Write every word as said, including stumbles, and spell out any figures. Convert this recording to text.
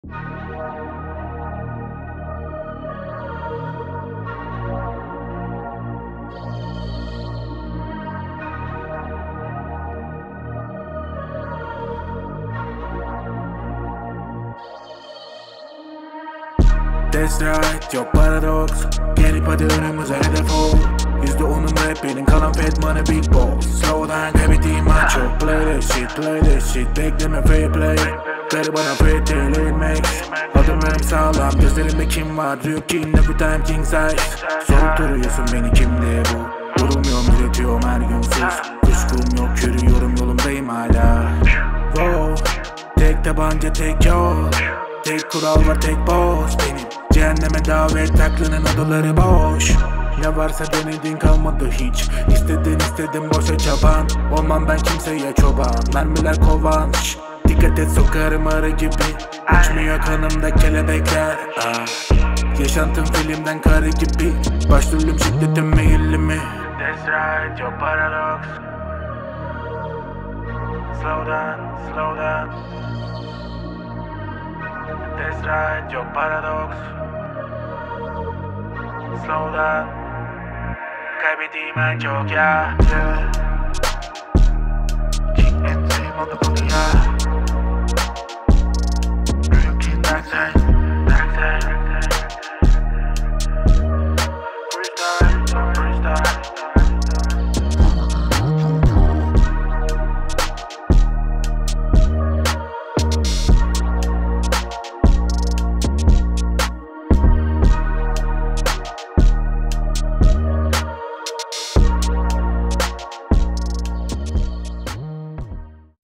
That's right, yok paradoks. Gelip hadi önümüze hedef ol. Yüzde onum rap benim, kalan fat money big boss. Slow'dan kaybettiğim maç yok. Play this shit, play this shit, bekleme fair play. Ver bana fair tail max. Adımlarım sağlam, gözlerimde kim var? Rookie, every time king size. Soğutturuyorsun beni, kimde bu? Durmuyorum, üretiyorum her gün sus. Kuşkum yok, yürüyorum, yolumdayım hala. Wow, tek tabanca tek yol. Tek kural var, tek boss benim. Cehenneme davet, aklının odaları boş. Ne varsa denedin, kalmadı hiç. İstedin istedin, boşa çaban. Olmam ben kimseye çoban. Mermiler kovan. Şş, dikkat et, sokarım arı gibi. Uçmuyor kanımda kelebekler. ah. Yaşantım filmden karı gibi. Başrolüm şiddetin meyilli mi? That's right, yok paradoks. Slow down, slow down. That's right, yok paradoks. Slow down. Kaybettiğim en çok ya. King and same on the book ya.